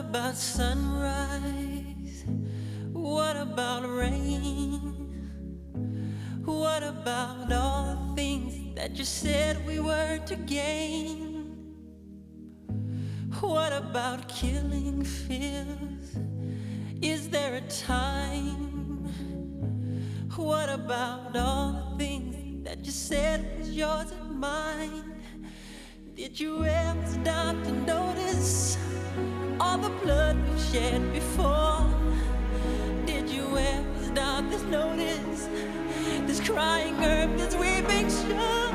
about sunrise? What about rain? What about all the things that you said we were to gain? What about killing fears? Is there a time? What about all the things that you said was yours and mine? Did you ever stop to notice all the blood we've shed before? Did you ever stop to notice this crying earth, this weeping shore?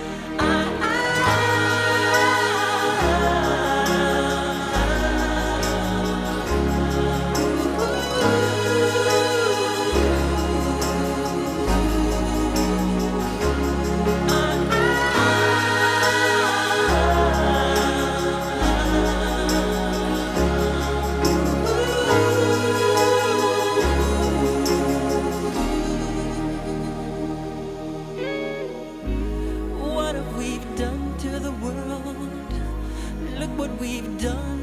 What have we done to the world? Look what we've done.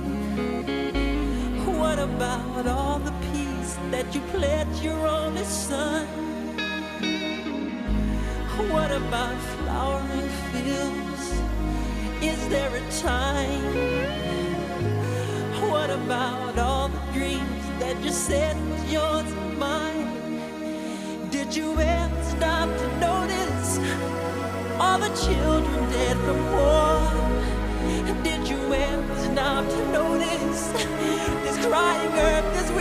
What about all the peace that you pledged your only son? What about flowering fields? Is there a time? What about all the dreams that you said was yours and mine? Did you ever stop to notice all the children dead from war? Did you ever stop to notice this crying earth, this